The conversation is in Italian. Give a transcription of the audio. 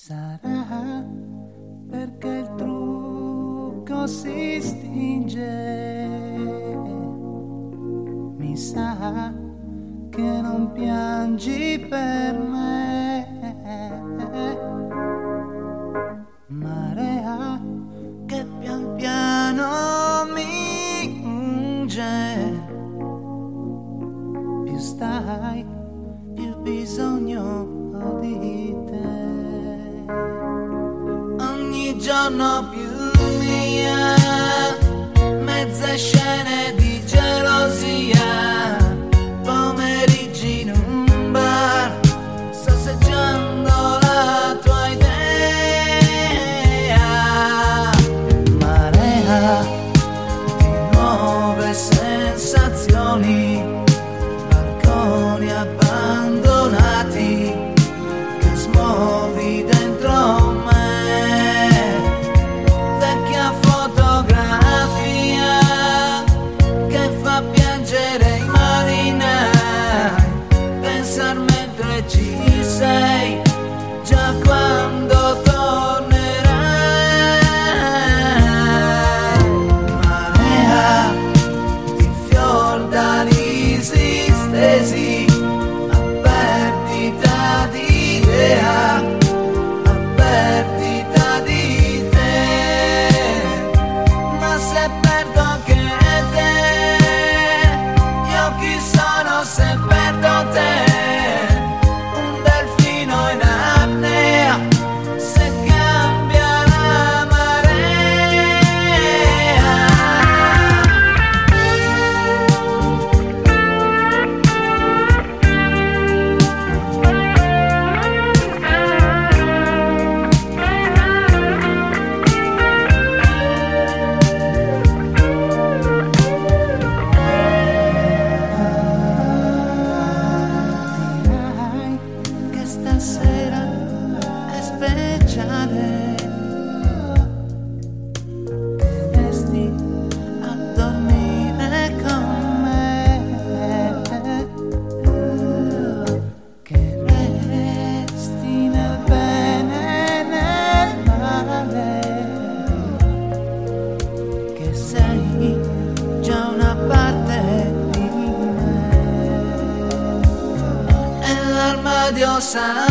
Sarà perché il trucco si stinge, mi sa che non piangi per me, marea che pian piano mi unge, più stai più bisogno di te. Ogni giorno più mia, mezze scene di gelosia, pomeriggi in un bar, sorseggiando la tua idea, marea di nuove sensazioni, balconi abbandonati che smuovi dentro me. Ci sei già quando tornerai, marea di fiordalisi stesi, a perdita di idea, a perdita di te, ma se perdo anche te, io chi sono se perdo te? Stasera è speciale, che resti a dormire con me, che resti nel bene e nel male, che sei già una parte di me, e l'armadio sa